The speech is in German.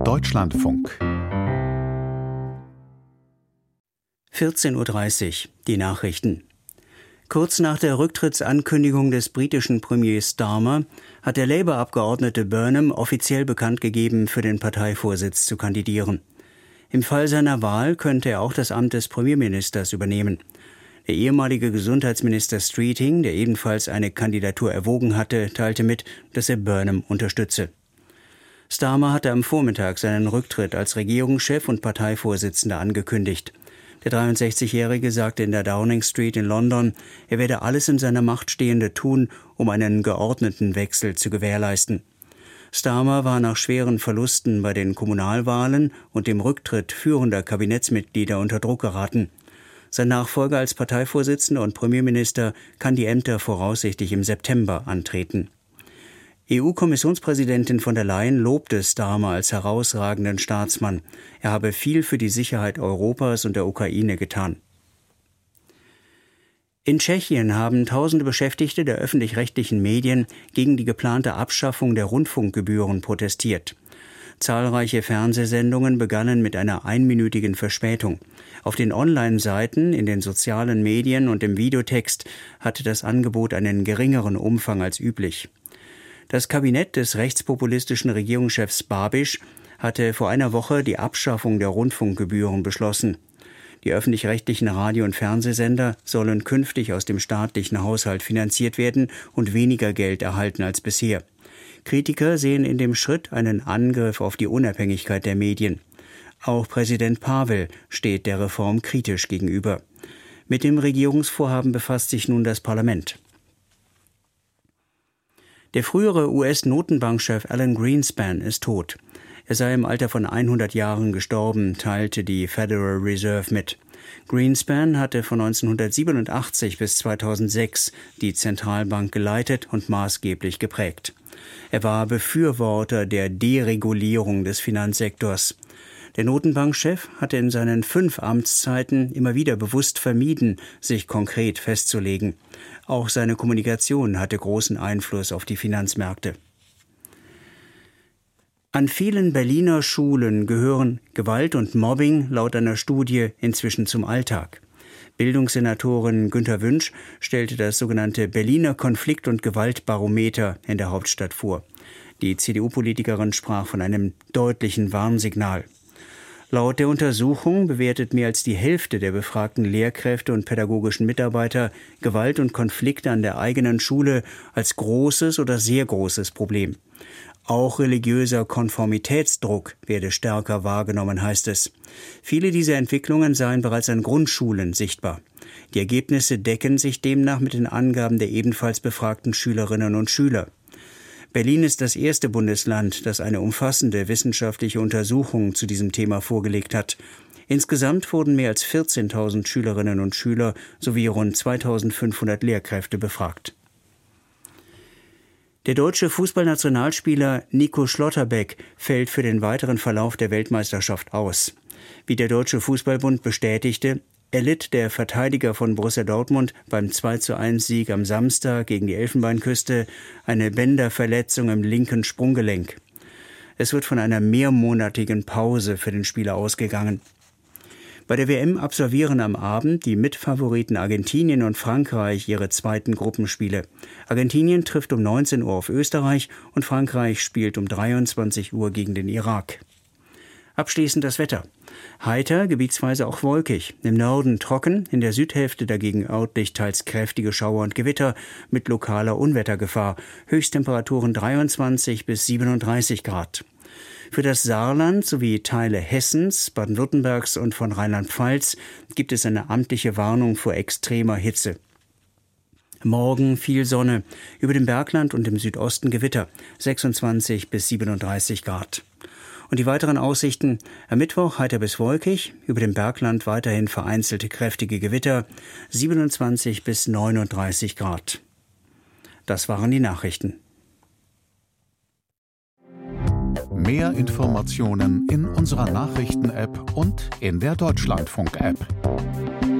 Deutschlandfunk 14:30 Uhr, die Nachrichten. Kurz nach der Rücktrittsankündigung des britischen Premiers Starmer hat der Labour-Abgeordnete Burnham offiziell bekannt gegeben, für den Parteivorsitz zu kandidieren. Im Fall seiner Wahl könnte er auch das Amt des Premierministers übernehmen. Der ehemalige Gesundheitsminister Streeting, der ebenfalls eine Kandidatur erwogen hatte, teilte mit, dass er Burnham unterstütze. Starmer hatte am Vormittag seinen Rücktritt als Regierungschef und Parteivorsitzender angekündigt. Der 63-Jährige sagte in der Downing Street in London, er werde alles in seiner Macht Stehende tun, um einen geordneten Wechsel zu gewährleisten. Starmer war nach schweren Verlusten bei den Kommunalwahlen und dem Rücktritt führender Kabinettsmitglieder unter Druck geraten. Sein Nachfolger als Parteivorsitzender und Premierminister kann die Ämter voraussichtlich im September antreten. EU-Kommissionspräsidentin von der Leyen lobte Starmer als herausragenden Staatsmann. Er habe viel für die Sicherheit Europas und der Ukraine getan. In Tschechien haben tausende Beschäftigte der öffentlich-rechtlichen Medien gegen die geplante Abschaffung der Rundfunkgebühren protestiert. Zahlreiche Fernsehsendungen begannen mit einer einminütigen Verspätung. Auf den Online-Seiten, in den sozialen Medien und im Videotext hatte das Angebot einen geringeren Umfang als üblich. Das Kabinett des rechtspopulistischen Regierungschefs Babiš hatte vor einer Woche die Abschaffung der Rundfunkgebühren beschlossen. Die öffentlich-rechtlichen Radio- und Fernsehsender sollen künftig aus dem staatlichen Haushalt finanziert werden und weniger Geld erhalten als bisher. Kritiker sehen in dem Schritt einen Angriff auf die Unabhängigkeit der Medien. Auch Präsident Pavel steht der Reform kritisch gegenüber. Mit dem Regierungsvorhaben befasst sich nun das Parlament. Der frühere US-Notenbankchef Alan Greenspan ist tot. Er sei im Alter von 100 Jahren gestorben, teilte die Federal Reserve mit. Greenspan hatte von 1987 bis 2006 die Zentralbank geleitet und maßgeblich geprägt. Er war Befürworter der Deregulierung des Finanzsektors. Der Notenbankchef hatte in seinen 5 Amtszeiten immer wieder bewusst vermieden, sich konkret festzulegen. Auch seine Kommunikation hatte großen Einfluss auf die Finanzmärkte. An vielen Berliner Schulen gehören Gewalt und Mobbing laut einer Studie inzwischen zum Alltag. Bildungssenatorin Günter Wünsch stellte das sogenannte Berliner Konflikt- und Gewaltbarometer in der Hauptstadt vor. Die CDU-Politikerin sprach von einem deutlichen Warnsignal. Laut der Untersuchung bewertet mehr als die Hälfte der befragten Lehrkräfte und pädagogischen Mitarbeiter Gewalt und Konflikte an der eigenen Schule als großes oder sehr großes Problem. Auch religiöser Konformitätsdruck werde stärker wahrgenommen, heißt es. Viele dieser Entwicklungen seien bereits an Grundschulen sichtbar. Die Ergebnisse decken sich demnach mit den Angaben der ebenfalls befragten Schülerinnen und Schüler. Berlin ist das erste Bundesland, das eine umfassende wissenschaftliche Untersuchung zu diesem Thema vorgelegt hat. Insgesamt wurden mehr als 14.000 Schülerinnen und Schüler sowie rund 2.500 Lehrkräfte befragt. Der deutsche Fußballnationalspieler Nico Schlotterbeck fällt für den weiteren Verlauf der Weltmeisterschaft aus. Wie der Deutsche Fußballbund bestätigte, erlitt der Verteidiger von Borussia Dortmund beim 2:1-Sieg am Samstag gegen die Elfenbeinküste eine Bänderverletzung im linken Sprunggelenk. Es wird von einer mehrmonatigen Pause für den Spieler ausgegangen. Bei der WM absolvieren am Abend die Mitfavoriten Argentinien und Frankreich ihre zweiten Gruppenspiele. Argentinien trifft um 19 Uhr auf Österreich und Frankreich spielt um 23 Uhr gegen den Irak. Abschließend das Wetter. Heiter, gebietsweise auch wolkig. Im Norden trocken, in der Südhälfte dagegen örtlich teils kräftige Schauer und Gewitter mit lokaler Unwettergefahr. Höchsttemperaturen 23 bis 37 Grad. Für das Saarland sowie Teile Hessens, Baden-Württembergs und von Rheinland-Pfalz gibt es eine amtliche Warnung vor extremer Hitze. Morgen viel Sonne, über dem Bergland und im Südosten Gewitter, 26 bis 37 Grad. Und die weiteren Aussichten: am Mittwoch heiter bis wolkig, über dem Bergland weiterhin vereinzelte kräftige Gewitter, 27 bis 39 Grad. Das waren die Nachrichten. Mehr Informationen in unserer Nachrichten-App und in der Deutschlandfunk-App.